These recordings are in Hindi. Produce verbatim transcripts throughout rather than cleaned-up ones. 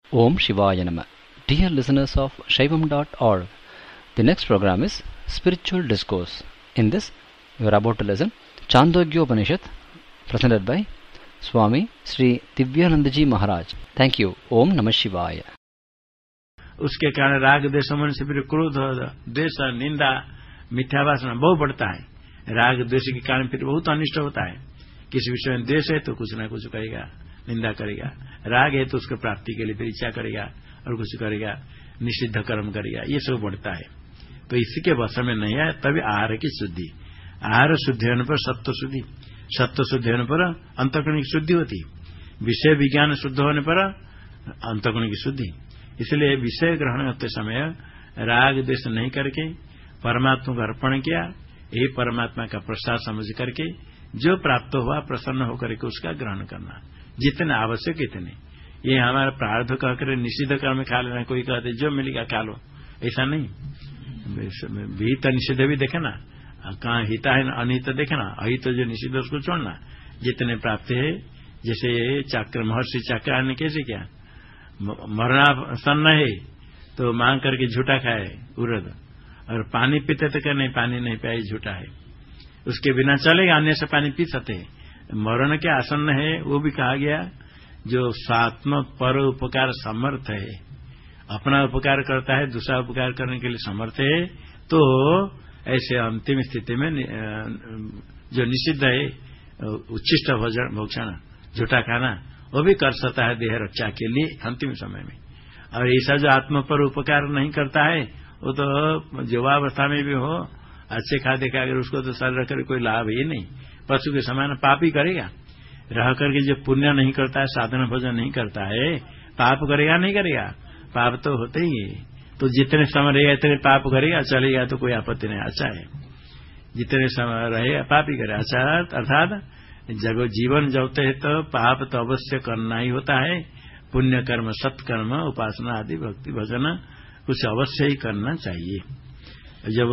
Om Shivaya Nama. Dear listeners of Shaivam dot org, the next program is Spiritual Discourse. In this, we are about to listen Chandogya Upanishad, presented by Swami Sri Divyanandaji Maharaj. Thank you. Om Namah Shivaya. उसके कारण राग द्वेष मन से फिर क्रोध द्वेष निंदा मिथ्या वासना बहुत बढ़ता है। राग द्वेष के कारण फिर बहुत अनिष्ट होता है। किसी विषय में द्वेष है तो कुछ ना कुछ करेगा, निंदा करेगा। राग है तो उसके प्राप्ति के लिए फिर इच्छा करेगा और कुछ करेगा, निषिद्ध कर्म करेगा, ये सब बढ़ता है। तो इसी के वश में नहीं है, तभी आहार की शुद्धि। आहार शुद्धि होने पर सत्व शुद्धि, सत्व शुद्धि होने पर अंतःकरण की शुद्धि होती, विषय विज्ञान शुद्ध होने पर अंतःकरण की शुद्धि। इसलिए विषय ग्रहण करते समय राग द्वेष नहीं करके परमात्मा को अर्पण किया, यही परमात्मा का प्रसाद समझ करके जो प्राप्त हुआ प्रसन्न होकर के उसका ग्रहण करना, जितने आवश्यक इतने। ये हमारा प्रारब्ध कहकर निषिद्ध कर्म खा लेना, कोई कहते जो मिलेगा खा लो, ऐसा नहीं। विहित निषिद्ध भी देखे ना, कहाँ हिता है अनिहित देखे ना, अहित जो निषिद्ध उसको छोड़ना, जितने प्राप्त है। जैसे चाक्र महर्षि चाक्र ने कैसे क्या मरणासन्न है तो मांग करके झूठा खाए उरद, और पानी पीते तो क्या नहीं, पानी नहीं पाए झूठा है, उसके बिना चलेगा, अन्य से पानी पी सकते हैं। मरण के आसन्न है वो भी कहा गया, जो स्वात्म पर उपकार समर्थ है, अपना उपकार करता है, दूसरा उपकार करने के लिए समर्थ है, तो ऐसे अंतिम स्थिति में जो निषिद्ध है उच्छिष्ट भोक्षण झूठा खाना, वो भी कर सकता है देह रक्षा के लिए अंतिम समय में। और ऐसा जो आत्मा पर उपकार नहीं करता है वो तो युवावस्था में भी हो अच्छे खाद्य खा कर उसको तो शरीर रख कर कोई लाभ ही नहीं, पशु के समान पाप ही करेगा। रह करके जो पुण्य नहीं करता है, साधन भोजन नहीं करता है, पाप करेगा नहीं करेगा, पाप तो होते ही है। तो जितने समय रहेगा इतने पाप करेगा, चलेगा तो कोई आपत्ति नहीं, अच्छा है। जितने समय रहेगा पाप ही करेगा, अच्छा। अर्थात जब जीवन जबते है तो पाप तो अवश्य करना ही होता है, पुण्य कर्म सत्कर्म उपासना आदि भक्ति भजन कुछ अवश्य ही करना चाहिए। जब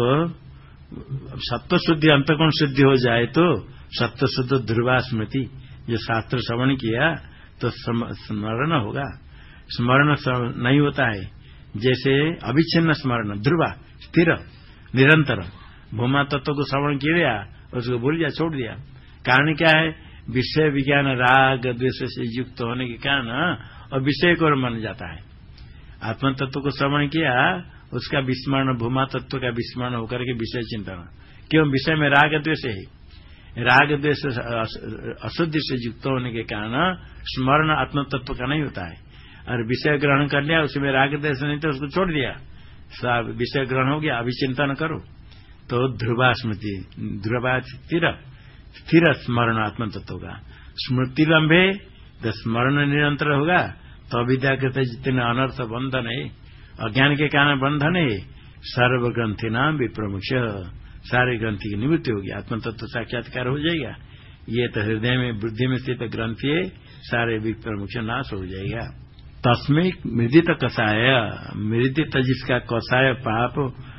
सत्व शुद्धि अंतःकरण शुद्धि हो जाए तो सत्व शुद्ध ध्रुवा स्मृति, जो शास्त्र श्रवण किया तो स्मरण होगा। स्मरण नहीं होता है, जैसे अविच्छिन्न स्मरण ध्रुवा स्थिर निरंतर, भूमा तत्व को श्रवण किया उसको भूल दिया, छोड़ दिया। कारण क्या है, विषय विज्ञान राग द्वेष से युक्त होने के कारण और विषय को मन जाता है। आत्म तत्व को श्रवण किया, उसका विस्मरण, भूमा तत्व का विस्मरण होकर के विषय चिंतन, क्यों विषय में राग द्वेष है, राग द्वेष अशुद्धि से युक्त होने के कारण स्मरण आत्म तत्व का नहीं होता है। और विषय ग्रहण कर लिया, उसमें राग द्वेष नहीं तो उसको छोड़ दिया, सब विषय ग्रहण हो गया, अभिचिंतन करो तो ध्रुवा स्मृति, ध्रुवा स्थिर स्थिर स्मरण आत्म तत्व का। स्मृति लंबे तो स्मरण निरंतर होगा, तो विद्या के जितने अनर्थ बंधन है, अज्ञान के कारण बंधन है, सर्व ग्रंथि नाम विप्रमुख, सारे ग्रंथि की निवृत्ति होगी, आत्म तत्व साक्षात्कार हो जाएगा। ये तो हृदय में बुद्धि में स्थित ग्रंथि है, सारे विप्रमुख नाश हो जाएगा। तस्में मृदित कषाय, मृदित जिसका कषाय पाप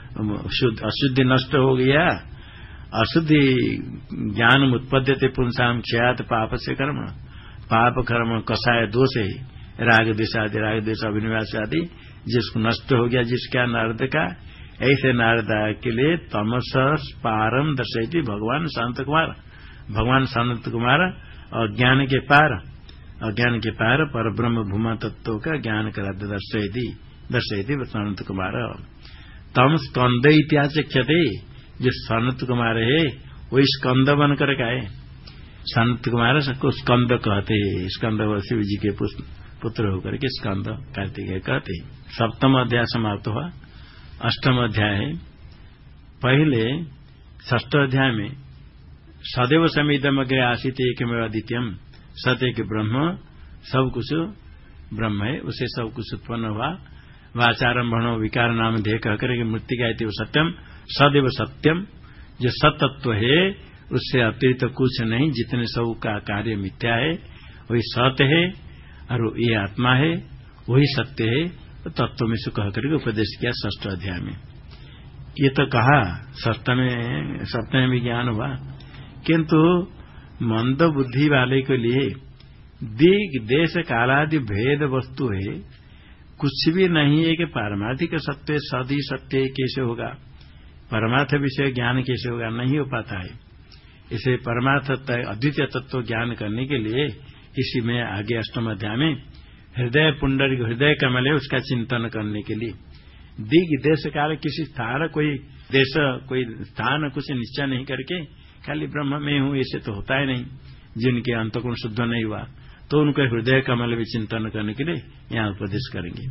अशुद्धि नष्ट हो गया, अशुद्धि ज्ञान उत्पद्यते पुंसाम क्षयात पाप से कर्म, पाप कर्म कषाय दोष है, राग द्वेष आदि, राग द्वेष अभिनिवेश आदि जिसको नष्ट हो गया, जिसका नारद का, ऐसे नारद के लिए तमस पारम दर्शयति भगवान शांत कुमार, भगवान शांत कुमार अज्ञान के पार, अज्ञान के पार पर ब्रह्म भूमा तत्व का ज्ञान करा दर्शयति, दर्शयति शांत कुमार। तम स्कंद इतिहास ख्यते, जो सनत कुमार है वो स्कंद बनकर का है, सनत कुमार को स्कंद कहते हैं, स्कंद शिव जी के पुत्र होकर के स्कंद कार्तिकेय कहते हैं। सप्तम अध्याय समाप्त हुआ, अष्टम अध्याय है। पहले षष्ठ अध्याय में सदैव समिदम अग्रे आसित एकमेव अद्वितीयम, सत्य के ब्रह्म सब कुछ ब्रह्म है, उसे सब कुछ उत्पन्न हुआ। वाचारम भणो विकार नाम ध्येय कहकर मृत्यु गायती सत्यम, सदैव सत्यम, जो सतत्व है उससे अतिरिक्त तो कुछ नहीं, जितने सब का कार्य मिथ्या है वही सत्य है, और ये आत्मा है वही सत्य है, तो तत्व में से कह करके उपदेश किया षष्ठ अध्याय में। ये तो कहा षष्ठ में, सप्तम में भी ज्ञान हुआ, किंतु मंद बुद्धि वाले के लिए दिग देश कालादि भेद वस्तु है, कुछ भी नहीं है कि पारमार्थिक सत्य सदी सत्य कैसे होगा, परमार्थ विषय ज्ञान कैसे होगा, नहीं हो पाता है। इसे परमार्थ अद्वितीय तत्व ज्ञान करने के लिए इसी में आगे अष्टम अध्याय में हृदय पुंडरीक हृदय कमल है उसका चिंतन करने के लिए दिग देश काल किसी स्थान कोई देश कोई स्थान कुछ निश्चय नहीं करके खाली ब्रह्म में हूं ऐसे तो होता है नहीं। जिनके अंतःकरण शुद्ध नहीं हुआ तो उनको हृदय कमल भी चिंतन करने के लिए यहाँ उपदेश करेंगे।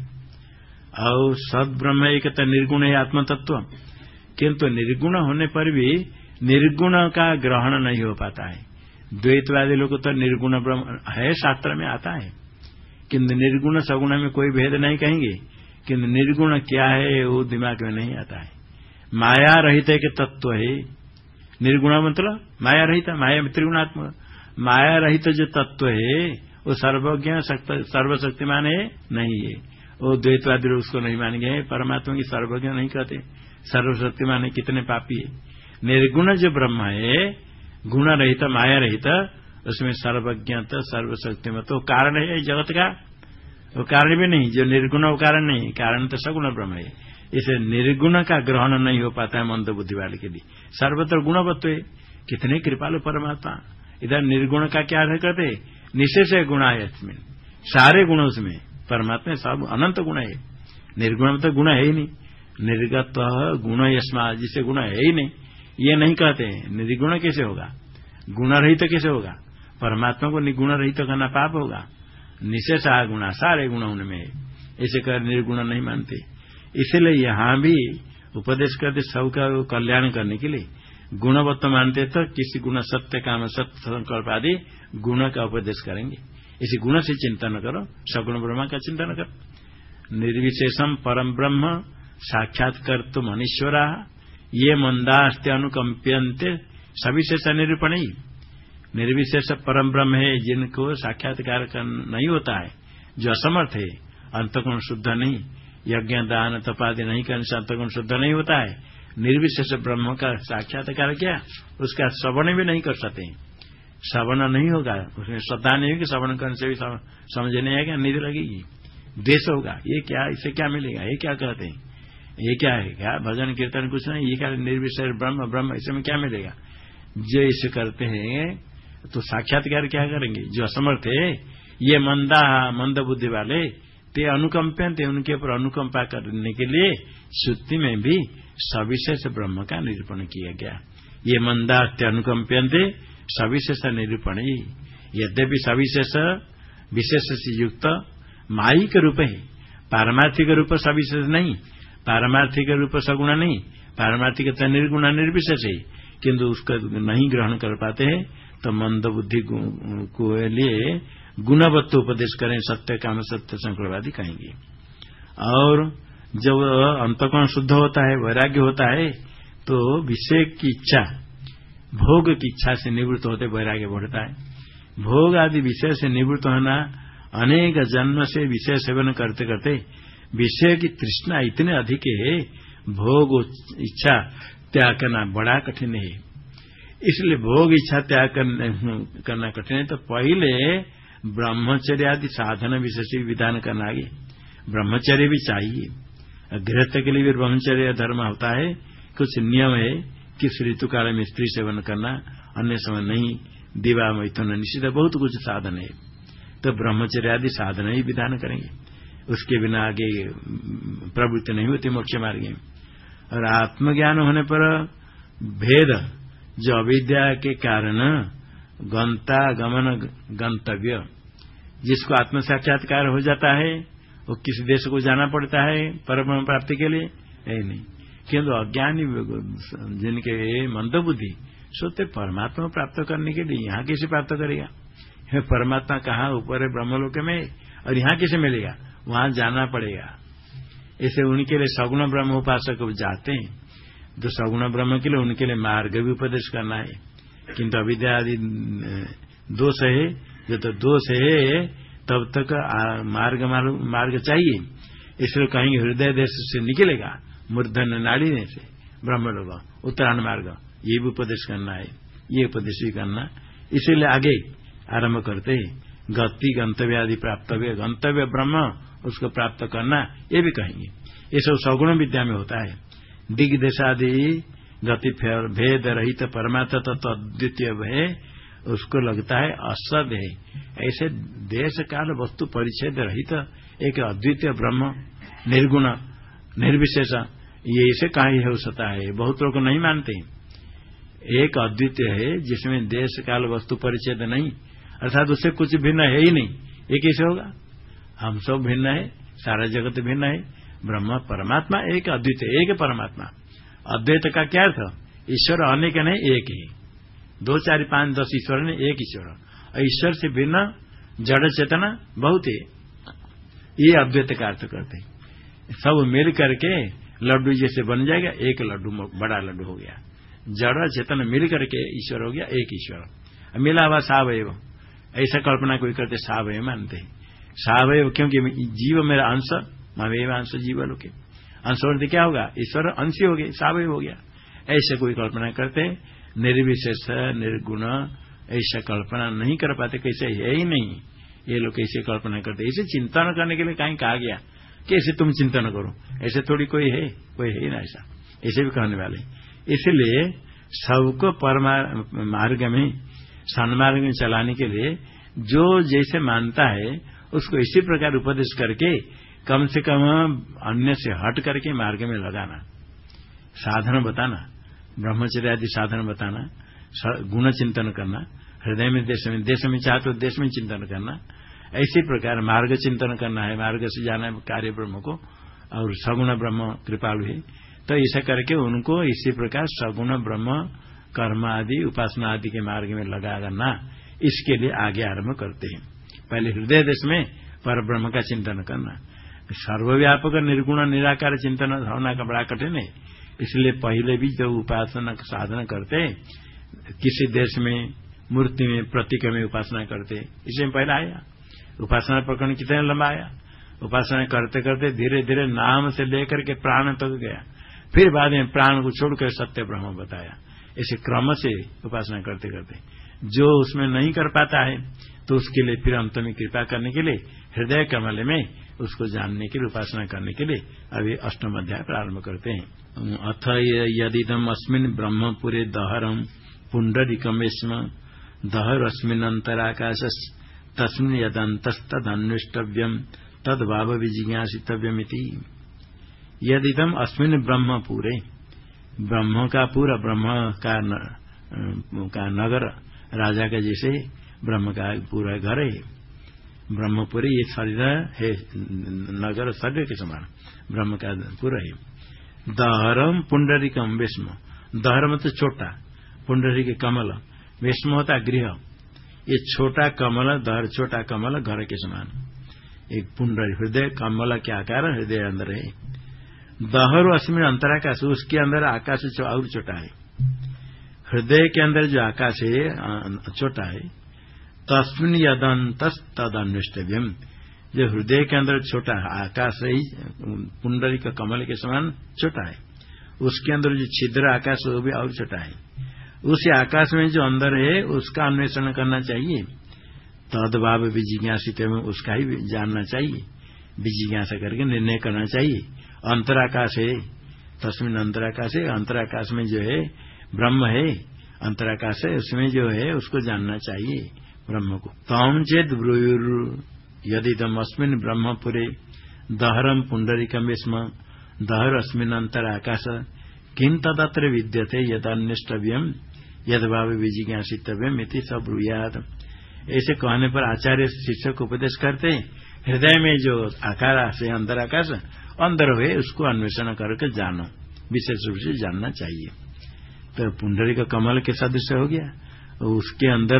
और सद ब्रह्म एक निर्गुण है आत्म तत्व, किंतु निर्गुण होने पर भी निर्गुण का ग्रहण नहीं हो पाता है। द्वैतवादी लोग तो निर्गुण ब्रह्म है शास्त्र में आता है, किंतु निर्गुण सगुण में कोई भेद नहीं कहेंगे, किंतु निर्गुण क्या है वो दिमाग में नहीं आता है। माया रहित एक तत्व है निर्गुण, मतलब माया रहित, माया त्रिगुणात्मक। माया रहित जो तत्व है वो सर्वज्ञ सर्वशक्तिमान है नहीं है। वो द्वैतवादी लोग उसको नहीं मान गए, परमात्मा की सर्वज्ञ नहीं कहते, सर्वशक्तिमान है, कितने पापी है। निर्गुण जो ब्रह्म है गुण रहित माया रहित उसमें सर्वज्ञत सर्वशक्तिमत वो कारण है जगत का, वो कारण भी नहीं। जो निर्गुण वो कारण नहीं, कारण तो सगुण ब्रह्म है। इसे निर्गुण का ग्रहण नहीं हो पाता है मंद बुद्धि वाले के लिए। सर्वत्र गुणवत्व है, कितने कृपालु परमात्मा। इधर निर्गुण का क्या अर्थ करते, निशेष गुण है इसमें, सारे गुण उसमें परमात्मा सब अनंत गुण है। निर्गुण में तो गुण है ही नहीं, निर्गत गुण यस्मा जिसे गुण है ही नहीं, ये नहीं कहते। निर्गुण कैसे होगा, गुण रहित तो कैसे होगा। परमात्मा को निगुण रहित तो करना पाप होगा। निशेष गुणा सारे गुण उनमें है, ऐसे कर निर्गुण नहीं मानते। इसलिए यहां भी उपदेश करते सबका कल्याण करने के लिए गुणवत्व मानते तो किसी गुण सत्य काम सत्य संकल्प आदि गुण का उपदेश करेंगे। इसी गुण से चिंतन करो, सगुण ब्रह्म का चिंतन करो। निर्विशेषम परम ब्रह्म साक्षात्कर तुम अनीश्वरा ये मंदास्ते अनुकंप्यंते सविशेष निरूपण ही। निर्विशेष परम ब्रह्म है जिनको साक्षात्कार नहीं होता है, जो असमर्थ है, अंतःकरण शुद्ध नहीं, यज्ञ दान तपादि नहीं करने से अंतःकरण शुद्ध नहीं होता है। निर्विशेष ब्रह्म का साक्षात्कार किया उसका श्रवण भी नहीं कर सकते, श्रवण नहीं होगा, उसमें श्रद्धा नहीं होगी, श्रवण करने से भी समझ नहीं आएगा, नींद लगेगी, द्वेष होगा। ये क्या, इससे क्या मिलेगा, ये क्या कहते हैं, ये क्या है, क्या भजन कीर्तन कुछ नहीं, ये क्या निर्विशेष ब्रह्म ब्रह्म इसमें क्या मिलेगा। जो इसे करते हैं तो साक्षात्कार क्या करेंगे, जो असमर्थ है ये मंदा मंद बुद्धि वाले ते अनुकंपन, उनके ऊपर अनुकंपा करने के लिए श्रुति में भी सविशेष ब्रह्म का निरूपण किया गया। ये मंदास्ते अनुकंपन थे सविशेष निरूपण ही। यद्यपि सविशेष विशेष से युक्त मायिक रूप है, पारमार्थिक रूप सविशेष नहीं, पारमार्थिक रूप सगुण नहीं, पारमार्थिक निर्गुण निर्विशेष है, किंतु उसका नहीं ग्रहण कर पाते हैं। तो मंद बुद्धि को लिए गुणवत्व उपदेश करें, सत्य काम सत्य संकल्पवादी कहेंगे। और जब अंतःकरण शुद्ध होता है, वैराग्य होता है, तो विषय की इच्छा भोग की इच्छा से निवृत्त होते वैराग्य बढ़ता है। भोग आदि विषय से निवृत्त होना अनेक जन्म से विषय सेवन करते करते विषय की तृष्णा इतने अधिक है, भोग इच्छा त्याग करना बड़ा कठिन है। इसलिए भोग इच्छा त्याग करना कठिन है, तो पहले ब्रह्मचर्य आदि साधन विशेष विधान करना आगे। ब्रह्मचर्य भी चाहिए, गृहस्थ के लिए भी ब्रह्मचर्य धर्म होता है, कुछ नियम है, किस ऋतु काल में स्त्री सेवन करना, अन्य समय नहीं, दिवा मैथुन निषिद्ध, बहुत कुछ साधन है। तो ब्रह्मचर्य आदि साधन ही विधान करेंगे, उसके बिना आगे प्रवृत्ति नहीं होती मोक्ष मार्ग में। और आत्मज्ञान होने पर भेद जो अविद्या के कारण गंता गमन गंतव्य, जिसको आत्म साक्षात्कार हो जाता है वो किसी देश को जाना पड़ता है परम प्राप्ति के लिए, है नहीं। किंतु अज्ञानी जिनके मंद बुद्धि सोते परमात्मा प्राप्त करने के लिए यहाँ कैसे प्राप्त करेगा, परमात्मा कहाँ ऊपर है ब्रह्मलोक में, और यहाँ कैसे मिलेगा, वहां जाना पड़ेगा। ऐसे उनके लिए सगुण ब्रह्म उपासक जाते हैं, तो सगुण ब्रह्म के लिए उनके लिए मार्ग भी उपदेश करना है। किंतु अविद्या आदि दोष है, जो तो दोष है तब तक मार्ग मार्ग चाहिए। इसलिए कहेंगे हृदय देश से निकलेगा, मूर्धन नाड़ी से ब्रह्मलोक उत्तरायण मार्ग, ये भी उपदेश करना है, ये उपदेश भी करना। इसीलिए आगे आरंभ करते गति गंतव्य आदि प्राप्तव्य, गंतव्य ब्रह्म उसको प्राप्त करना, ये भी कहेंगे। ये सब सगुण विद्या में होता है। दिग्देशादि गति भेद रहित परमात्मा तत्व अद्वितीय है, उसको लगता है असद है। ऐसे देश काल वस्तु परिच्छेद रहित एक अद्वितीय ब्रह्म, निर्गुण निर्विशेष, ये ऐसे कहीं हो सकता है? बहुत लोग नहीं मानते। एक अद्वितीय है जिसमें देश काल वस्तु परिच्छेद नहीं, अर्थात उससे कुछ भिन्न है ही नहीं, ये कैसे होगा? हम सब भिन्न है, सारा जगत भिन्न है, ब्रह्म परमात्मा एक अद्वितीय, एक परमात्मा। अद्वैत का क्या अर्थ? ईश्वर अनेक नहीं, एक ही। दो चार पांच दस ईश्वर ने एक ईश्वर, और ईश्वर से भिन्न जड़ चेतना बहुत है, ये अद्वैत का अर्थ करते हैं। सब मिल करके लड्डू जैसे बन जाएगा, एक लड्डू बड़ा लड्डू हो गया। जड़ चेतन मिल करके ईश्वर हो गया, एक ईश्वर। मिला हुआ सावयव, ऐसा कल्पना कोई करते, सावयव मानते हैं। सावयव क्योंकि जीव मेरा अंश, ममेव अंश जीव लोके, अंश होने क्या होगा? ईश्वर अंश हो गए, सावयव हो गया। ऐसे कोई कल्पना करते, निर्विशेष निर्गुण, ऐसा कल्पना नहीं कर पाते। कैसे है ही नहीं, ये लोग कैसे कल्पना करते? ऐसे चिंतन करने के लिए कहीं कहा गया कैसे तुम चिंतन करो? ऐसे थोड़ी कोई है, कोई है ही ना ऐसा, ऐसे भी कहने वाले। इसलिए सबको परमार्ग में, सन्मार्ग में चलाने के लिए जो जैसे मानता है उसको इसी प्रकार उपदेश करके कम से कम अन्य से हट करके मार्ग में लगाना, साधन बताना, ब्रह्मचर्य आदि साधन बताना, गुण चिंतन करना, हृदय में देश में, देश में चाहे तो देश में चिंतन करना, ऐसी प्रकार मार्ग चिंतन करना है। मार्ग से जाना है कार्य ब्रह्म को, और सगुण ब्रह्म कृपालु है, तो ऐसा करके उनको इसी प्रकार सगुण ब्रह्म कर्म आदि उपासना आदि के मार्ग में लगा करना, इसके लिए आगे आरंभ करते हैं। पहले हृदय देश में पर ब्रह्म का चिंतन करना। सर्वव्यापक निर्गुण निराकार चिंतन होना का बड़ा कठिन है, इसलिए पहले भी जो उपासना का साधन करते, किसी देश में मूर्ति में प्रतीक में उपासना करते, इसमें पहले आया उपासना प्रकरण कितने लंबा आया। उपासना करते करते धीरे धीरे नाम से लेकर के प्राण तक गया, फिर बाद में प्राण को छोड़कर सत्य ब्रह्म बताया। ऐसे क्रम से उपासना करते करते जो उसमें नहीं कर पाता है तो उसके लिए फिर अंत में कृपा करने के लिए हृदय कमल में उसको जानने के लिए उपासना करने के लिए अभी अष्टम अध्याय प्रारंभ करते हैं। अथ यदिदम अस्मिन् ब्रह्मपुरे दहरम पुंडरीकम स्म दहर अस्मिन् अंतराकाश तस्मिन् यदन्तस्तदन्वेष्टव्यम तद्भाव विजिज्ञासितव्यमिति। यदिदम अस्मिन् ब्रह्मपुरे, ब्रह्म का पूरा, ब्रह्म का न, का नगर, राजा का जैसे ब्रह्म का पूरा घर है। ब्रह्मपुरी ये शरीर है, नगर शरीर के समान ब्रह्म का पूरा है। दहरम पुंडरीकम वेश्म, दहर मतलब छोटा, पुंडरी के कमल, वेश्म होता गृह, ये छोटा कमल, दहर छोटा कमल घर के समान। एक पुंडरी हृदय कमल के आकार हृदय अंदर है। दहर अस्मिन् अंतराकाश, उसके अंदर आकाश और छोटा है। हृदय के अंदर जो आकाश है छोटा है। तस्मिन् यदन्तस् तदन्वेष्टव्यम, जो हृदय के अंदर छोटा आकाश है, पुंडरी का कमल के समान छोटा है, उसके अंदर जो छिद्र आकाश वो भी और छोटा है। उस आकाश में जो अंदर है उसका अन्वेषण करना चाहिए। तद्भाव विजिज्ञासित, उसका ही जानना चाहिए, विजिज्ञासा करके निर्णय करना चाहिए। अंतराकाश है, तस्मिन् अंतराकाश है, अंतराकाश में जो है ब्रह्म है, अंतराकाश है, उसमें जो है उसको जानना चाहिए ब्रह्म को। तम चेत ब्रूयुर यदिदम अस्मिन् ब्रह्मपुरे दहरम पुंडरीकम स्म दहर अस्मिन् अंतराकाश किं तदत्र विद्यते यदन्वेष्टव्यम यद्भाव विजिज्ञासितव्यम इति स ब्रूयात्। ऐसे कहने पर आचार्य शिष्य को उपदेश करते, हृदय में जो आकार से अंदर आकाश अंदर हुए उसको अन्वेषण करके जानो, विशेष रूप से जानना चाहिए। तो पुंडरी का कमल के सदृश हो गया, उसके अंदर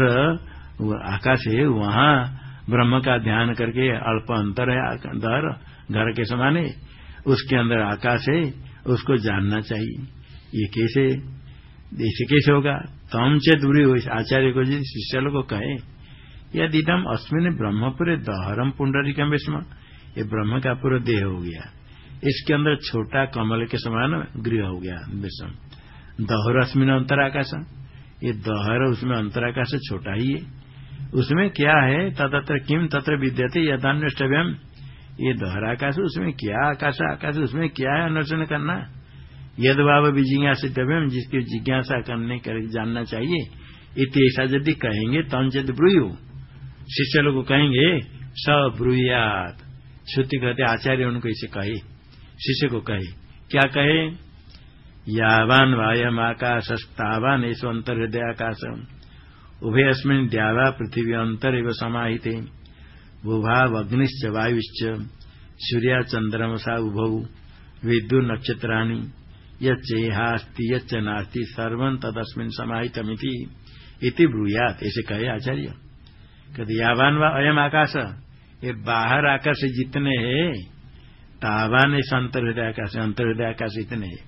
आकाश है, वहां ब्रह्म का ध्यान करके अल्प अंतर है, दहर घर के समान है, उसके अंदर आकाश है, उसको जानना चाहिए। ये कैसे ऐसे कैसे होगा? तम चेत बुरी हो, आचार्य को जी शिष्य लोग को कहे यदिदम अस्मिन् ब्रह्मपुरे दहरम पुंडरीकम विस्म, ये ब्रह्म का पूरा देह हो गया, इसके अंदर छोटा कमल के समान गृह हो गया विषम। दहर अस्मिन् अंतराकाश, ये दहर उसमें अंतराकाश छोटा ही है, उसमें क्या है? तत्र किम तत्र विद्यते यदान्वेष्टव्यम, ये दोहरा आकाश, उसमें क्या आकाश आकाश, उसमें क्या है अन्वेषण करना। यद भाव विजिज्ञासितव्यम, जिसकी जिज्ञासा करने कर जानना चाहिए। इति ऐसा यदि कहेंगे तंचेद ब्रूयु, शिष्य लोग कहेंगे स ब्रूयात। श्रुति कहते आचार्य उनको इसे कहे, शिष्य को कहे, क्या कहे, यावान वायम आकाशस्तावान ऐसो अंतर्हृदय आकाशम उभय अस्मिन् द्यावा पृथ्वी अंतर एव समाहिते भूभाव अग्निश्च वायुश्च सूर्या चंद्रमसा उभौ विद्युत नक्षत्राणि यच्चेहास्ति यच्च नास्ति सर्वं तदस्मिन् समाहितमिति इति ब्रूयात। ऐसे कहे आचार्य। कहते यावान वा अयम आकाश, ये बाहर आकाश जितने हैं तावान ऐसा अंतर्हृदय आकाश, अंतर्हृदय आकाश इतने है।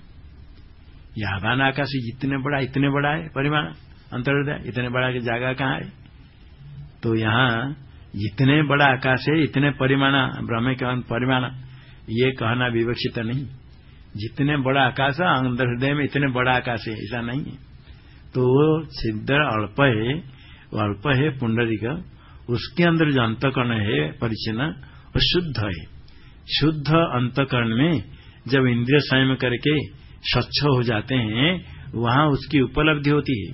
यावान आकाश जितने बड़ा इतने बड़ा है परिमाण, अंतर्हृदय इतने बड़ा की जगह कहाँ है। तो यहाँ जितने बड़ा आकाश है इतने परिमाण, ब्रह्म के परिमाण ये कहना विवक्षित नहीं। जितने बड़ा आकाश है अंतर्हृदय में इतने बड़ा आकाश है ऐसा नहीं है। तो सिद्ध अल्प है, अल्प है पुंडरीक, उसके अंदर जो अंतकरण है परिचिन्न वो शुद्ध है। शुद्ध अंतकरण में जब इंद्रिय संयम करके स्वच्छ हो जाते हैं वहां उसकी उपलब्धि होती है।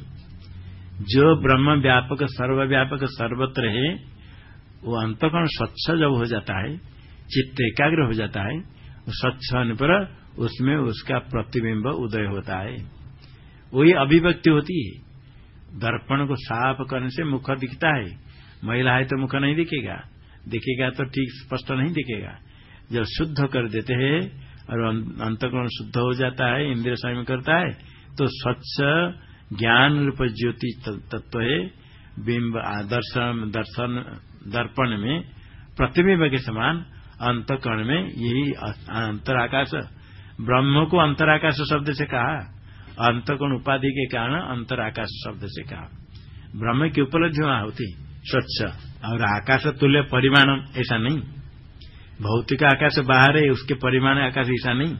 जो ब्रह्म व्यापक सर्वव्यापक सर्वत्र है वो अंतकरण स्वच्छ जब हो जाता है, चित्त एकाग्र हो जाता है, स्वच्छ होने पर उसमें उसका प्रतिबिंब उदय होता है, वही अभिव्यक्ति होती है। दर्पण को साफ करने से मुख दिखता है, महिला है तो मुख नहीं दिखेगा, दिखेगा तो ठीक स्पष्ट नहीं दिखेगा। जब शुद्ध कर देते हैं और अंतकरण शुद्ध हो जाता है, इंद्रिय संयम करता है, तो स्वच्छ ज्ञान रूप ज्योति तत्व है। बिंब दर्शन दर्शन दर्पण में प्रतिबिंब के समान अंतकरण में यही अंतराकाश, ब्रह्म को अंतराकाश शब्द से कहा, अंतकरण उपाधि के कारण अंतराकाश शब्द से कहा। ब्रह्म की उपलब्धि वहां होती स्वच्छ, और आकाश तुल्य परिमाण ऐसा नहीं। भौतिक आकाश बाहर है, उसके परिमाण आकाश ऐसा नहीं।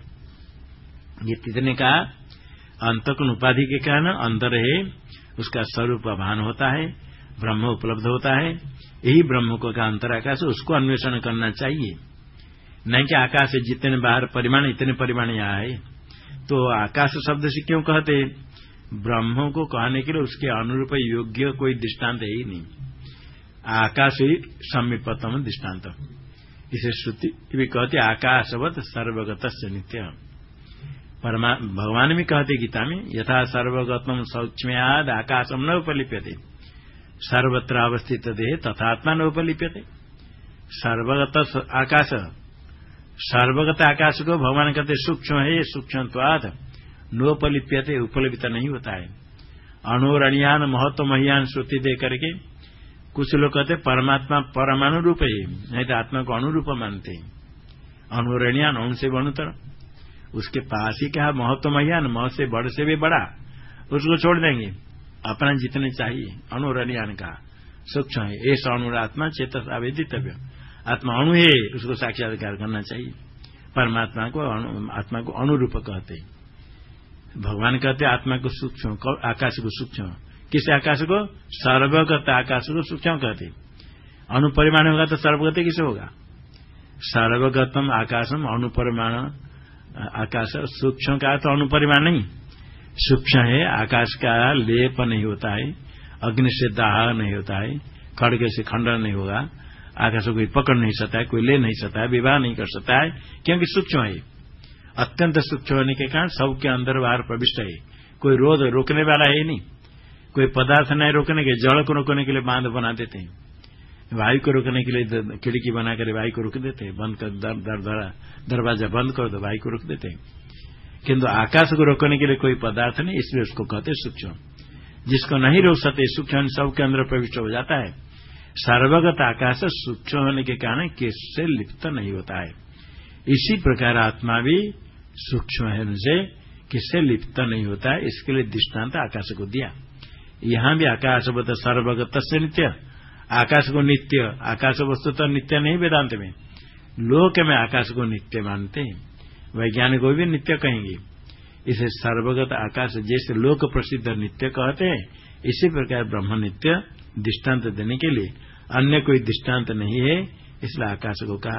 ये कितने कहा अंतकरण उपाधि के कारण अंदर है, उसका स्वरूप भान होता है, ब्रह्म उपलब्ध होता है। यही ब्रह्म को का अंतराकाश, उसको अन्वेषण करना चाहिए, नहीं कि आकाश है जितने बाहर परिमाण इतने परिमाण यहाँ है। तो आकाश शब्द से क्यों कहते, ब्रह्म को कहने के लिए उसके अनुरूप योग्य कोई दृष्टांत है ही नहीं। आकाश ही समीपतम दृष्टांत, इसे श्रुति भी कहते आकाशवत सर्वगत नित्य। भगवान भी कहते गीता में यथा सर्वगतम सौक्ष्म्याद आकाशम न उपलिप्यते सर्वत्र अवस्थित देह तथात्मा न उपलिप्यते। सर्वगत आकाश, सर्वगत आकाश को भगवान कहते सूक्ष्म है, सूक्ष्मत्वात् नोपलिप्यते, उपलिप्त नहीं होता है। अणुरणियान महत्व महियान श्रुति दे करके कुछ लोग कहते परमात्मा परमाणु रूप है, नहीं तो आत्मा को अनुरूप मानते हैं। अणुरणियान अणु से अणुतर, उसके पास ही क्या महत्व महियान, मह से बड़ से भी बड़ा, उसको छोड़ देंगे, अपना जितने चाहिए। अणुरणियान का सूक्ष्म है, ऐसा अणुरात्मा चेतस आवेदितव्य, आत्मा अणु है, उसको साक्षात्कार करना चाहिए। परमात्मा को आत्मा को अनुरूप कहते, भगवान कहते आत्मा को सूक्ष्म, आकाश को सूक्ष्म। किस आकाश को, सर्वगत आकाश को सूक्ष्म कहते। अनुपरिमाण होगा तो सर्वगत किसे होगा, सर्वगतम आकाशम अनुपरिमाण आकाश, सूक्ष्म का तो अनुपरिमाण नहीं, सूक्ष्म है। आकाश का लेप नहीं होता है, अग्नि से दाह नहीं होता है, खड़गे से खंडन नहीं होगा, आकाश को कोई पकड़ नहीं सकता है, कोई ले नहीं सकता है, विवाह नहीं कर सकता है, क्योंकि सूक्ष्म है। अत्यंत सूक्ष्म होने के कारण सबके अंदर बाहर प्रविष्ट है, कोई रोध रोकने वाला है नहीं। कोई पदार्थ नहीं रोकने के, जल को रोकने के लिए बांध बना देते हैं, वायु को रोकने के लिए खिड़की बनाकर वायु को रोक देते हैं, बंद कर दर, दर, दर, दरवाजा बंद कर दो, वायु को रोक देते हैं। किंतु आकाश को रोकने के लिए कोई पदार्थ नहीं, इसलिए उसको कहते सूक्ष्म। जिसको नहीं रोक सकते, सूक्ष्म सबके अंदर प्रविष्ट हो जाता है। सर्वगत आकाश सूक्ष्म होने के कारण किससे लिप्त नहीं होता है। इसी प्रकार आत्मा भी सूक्ष्म होने से किससे लिप्त नहीं होता है, इसके लिए दृष्टांत आकाश को दिया। यहां भी आकाशवत सर्वगत से नित्य, आकाश को नित्य, आकाश वस्तु तो नित्य नहीं वेदांत में, लोक में आकाश को नित्य मानते हैं, वैज्ञानिक को भी नित्य कहेंगे। इसे सर्वगत आकाश जैसे लोक प्रसिद्ध नित्य कहते हैं, इसी प्रकार ब्रह्म नित्य दृष्टांत देने के लिए अन्य कोई दृष्टांत नहीं है, इसलिए आकाश को कहा।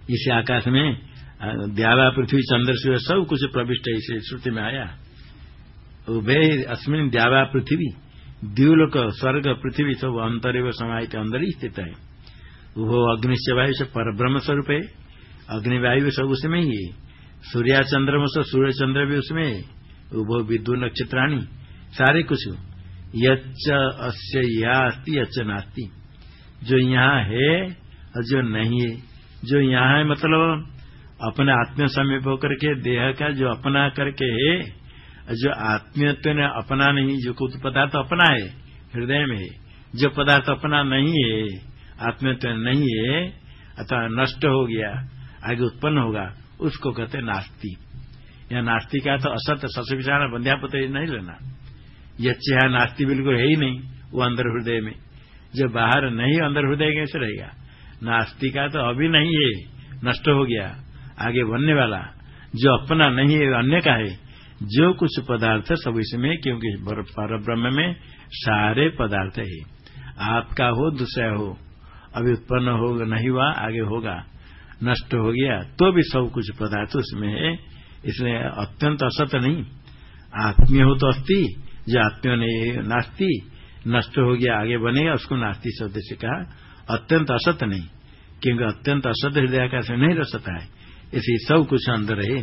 इस आकाश में द्यावा पृथ्वी चंद्र सूर्य सब कुछ प्रविष्ट है, इसे श्रुति में आया। उभे अस्मिन द्यावा पृथ्वी द्यूलोक स्वर्ग पृथ्वी सब अंतरिव समाहित अंदर ही स्थित है। वो अग्निश्च वायु से पर ब्रह्म स्वरूप है, अग्निवायु सब उसमें ही है। सूर्या चंद्रमा से सूर्य चंद्र भी उसमें है। वो विद्युत नक्षत्राणी सारे कुछ। यच्च अस्य या अस्ति यच्च नास्ति, जो यहाँ है और जो नहीं है। जो यहाँ है मतलब अपने आत्म समीप होकर के देह का जो अपना करके है, जो आत्मीयत्व ने अपना नहीं, जो कुछ पदार्थ अपना है हृदय में है, जो पदार्थ अपना नहीं है आत्मीयत्व नहीं है अथवा नष्ट हो गया आगे उत्पन्न होगा, उसको कहते नास्ति। यह नास्ति का तो असत सस विचार बंध्यापत्र नहीं लेना। यच्च है नास्ति बिल्कुल है ही नहीं, वो अंदर हृदय में। जो बाहर नहीं अंदर हृदय कैसे रहेगा। नास्ति का तो अभी नहीं है, नष्ट हो गया आगे बनने वाला। जो अपना नहीं है अन्य का है। जो कुछ पदार्थ सब इसमें, क्योंकि पर ब्रह्म में सारे पदार्थ है। आपका हो दूसरा हो, अभी उत्पन्न हो नहीं हुआ आगे होगा, नष्ट हो गया तो भी सब कुछ पदार्थ उसमें है। इसलिए अत्यंत असत नहीं। आत्मीय हो तो अस्थि, जो आत्मीय नहीं नास्ति, नष्ट हो गया आगे बनेगा, उसको नास्ति शब्द से कहा। अत्यंत असत नहीं, क्योंकि अत्यंत असत हृदय का से नहीं रह सकता है। इसी सब कुछ अंदर है।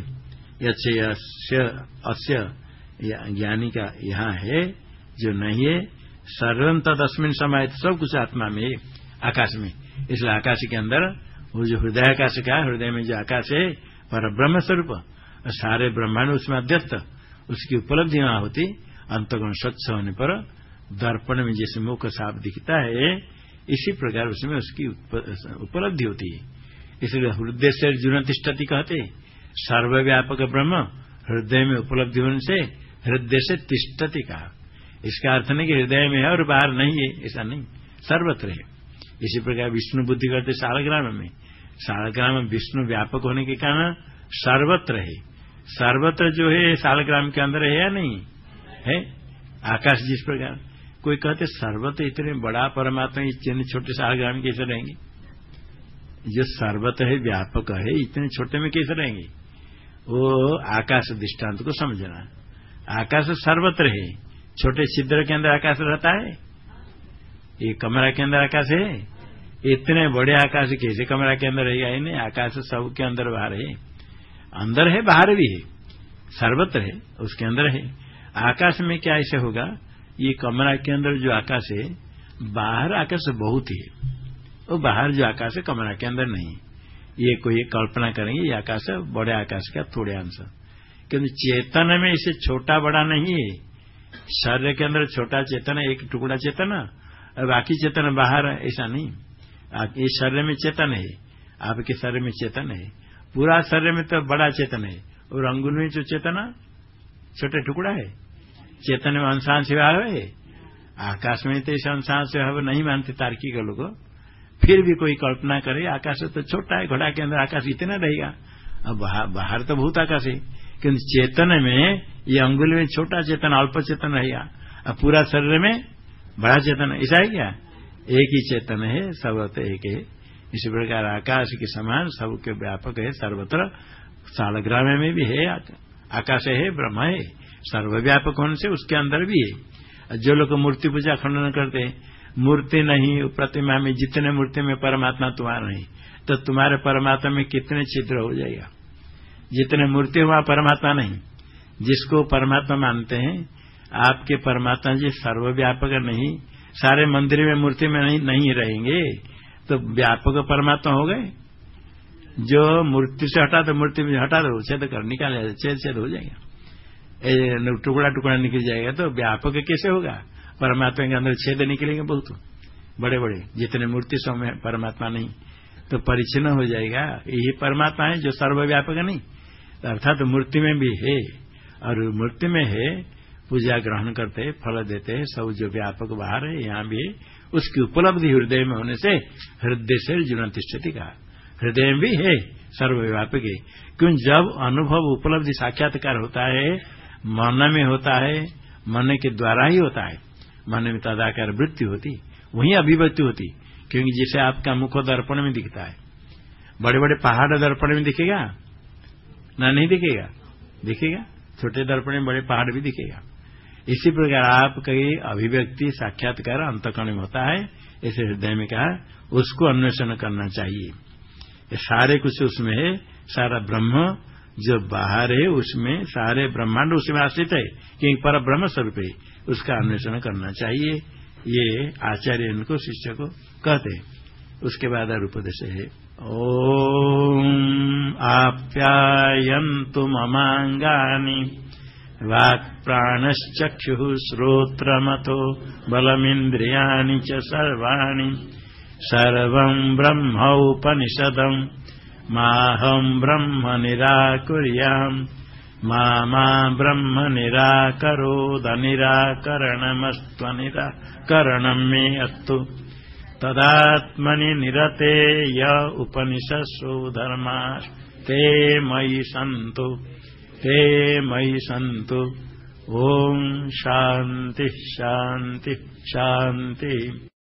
अस्य ज्ञानी का यहाँ है, जो नहीं है सर्वं तदस्मिन् समाहित, सब कुछ आत्मा में है, आकाश में। इसलिए आकाश के अंदर वो जो हृदय आकाश का, हृदय में जो आकाश है पर ब्रह्म स्वरूप, सारे ब्रह्मांड उसमें अध्यस्त, उसकी उपलब्धि वहां होती। अंतगुण स्वच्छ होने पर दर्पण में जैसे मुख साफ दिखता है, इसी प्रकार उसमें उसकी उपलब्धि होती है। इसलिए हृदय से जुन तिष्ठति कहते, सर्वव्यापक ब्रह्म हृदय में उपलब्धि होने से हृदय से तिष्ठति कहा। इसका अर्थ नहीं कि हृदय में है और बाहर नहीं है, ऐसा नहीं, सर्वत्र है। इसी प्रकार विष्णु बुद्धि करते सालग्राम में, सालग्राम में विष्णु व्यापक होने के कारण सर्वत्र है। सर्वत्र जो है सालग्राम के अंदर है या नहीं है। आकाश जिस प्रकार, कोई कहते सर्वत्र इतने बड़ा परमात्मा इतने छोटे सालग्राम कैसे रहेंगे। जो सर्वत्र है व्यापक है, इतने छोटे में कैसे रहेंगे। वो आकाश दृष्टांत को समझना। आकाश सर्वत्र है, छोटे छिद्र के अंदर आकाश रहता है। ये कमरा के अंदर आकाश है, इतने बड़े आकाश कैसे कमरा के अंदर रहेगा। ही नहीं, आकाश सब के अंदर बाहर है, अंदर है बाहर भी है, सर्वत्र है, उसके अंदर है। आकाश में क्या ऐसे होगा, ये कमरा के अंदर जो आकाश है, बाहर आकाश बहुत है, वो बाहर जो आकाश है कमरा के अंदर नहीं। ये कोई कल्पना करेंगे ये आकाश बड़े आकाश का थोड़े अंश, क्योंकि चेतन में इसे छोटा बड़ा नहीं है। शरीर के अंदर छोटा चेतन है, एक टुकड़ा चेतन और बाकी चेतन बाहर है, ऐसा नहीं। ये शरीर में चेतन है, आपके शरीर में चेतन है, पूरा शरीर में तो बड़ा चेतन है, और अंगुल में जो चेतना छोटे टुकड़ा है, चेतन में अंशांश भाव है। आकाश में तो ऐसे अंशांश भाव नहीं मानते तार्किक लोग। फिर भी कोई कल्पना करे आकाश तो छोटा है, घड़ा के अंदर आकाश इतना रहेगा, अब बाहर, बाहर तो बहुत आकाश है, किंतु चेतन में ये अंगुल में छोटा चेतन अल्प चेतन रहेगा, अब पूरा शरीर में बड़ा चेतन, ऐसा है क्या। एक ही चेतन है, सर्वत्र एक है। इसी प्रकार आकाश के समान सबके व्यापक है, सर्वत्र सालग्राम में भी है आकाश है, ब्रह्म है, सर्वव्यापक होने से उसके अंदर भी है। जो लोग मूर्ति पूजा खंडन करते हैं, मूर्ति नहीं प्रतिमा में, जितने मूर्ति में परमात्मा तुम्हारा नहीं, तो तुम्हारे परमात्मा में कितने छिद्र हो जाएगा। जितने मूर्ति हुआ परमात्मा नहीं। जिसको परमात्मा मानते हैं, आपके परमात्मा जी सर्वव्यापक नहीं, सारे मंदिर में मूर्ति में नहीं, नहीं रहेंगे तो व्यापक परमात्मा हो गए। जो मूर्ति से हटा दो, मूर्ति में हटा दो, छेद कर निकाले, छेद छेद हो जाएगा, टुकड़ा टुकड़ा निकल जाएगा, तो व्यापक कैसे होगा। परमात्मा के अंदर छेद निकलेंगे बहुत बड़े बड़े, जितने मूर्ति समय परमात्मा नहीं, तो परिचिन्न हो जाएगा। यही परमात्मा है जो सर्वव्यापक नहीं, अर्थात तो मूर्ति में भी है, और मूर्ति में है पूजा ग्रहण करते हैं, फल देते हैं, सब जो व्यापक बाहर है यहाँ भी है। उसकी उपलब्धि हृदय में होने से हृदय से जुड़न तिष्ठति का, हृदय में भी है, सर्वव्यापक है। क्यों, जब अनुभव उपलब्धि साक्षात्कार होता है मन में होता है, मन के द्वारा ही होता है, मन में तदाकार वृत्ति होती, वही अभिव्यक्ति होती। क्योंकि जैसे आपका मुख दर्पण में दिखता है, बड़े बड़े पहाड़ दर्पण में दिखेगा ना? नहीं दिखेगा? दिखेगा। छोटे दर्पण में बड़े पहाड़ भी दिखेगा। इसी प्रकार आपकी अभिव्यक्ति साक्षात्कार अंतःकरण में होता है, ऐसे हृदय में कहा, उसको अन्वेषण करना चाहिए। ये सारे कुछ उसमें है, सारा ब्रह्म जो बाहर है उसमें, सारे ब्रह्मांड उसमें आश्रित है, क्योंकि पर ब्रह्म स्वरूप है, उसका अन्वेषण करना चाहिए। ये आचार्य इनको शिष्य को कहते हैं। उसके बाद और उपदेश है, ओम आप्यायन्तु ममांगानि वाक्प्राणश्चक्षुः श्रोत्रमथो बलमिन्द्रियाणि च सर्वाणि सर्वं ब्रह्मोपनिषदम् माहं ब्रह्म निराकुर्याम् मा मा ब्रह्म निराकरोद निराकरणमस्त्वनिराकरणं मे अस्तु तदात्मनि निरते य उपनिषत्सु धर्मा ते मयि सन्तु ते मयि सन्तु। ओम शांति शांति शांति।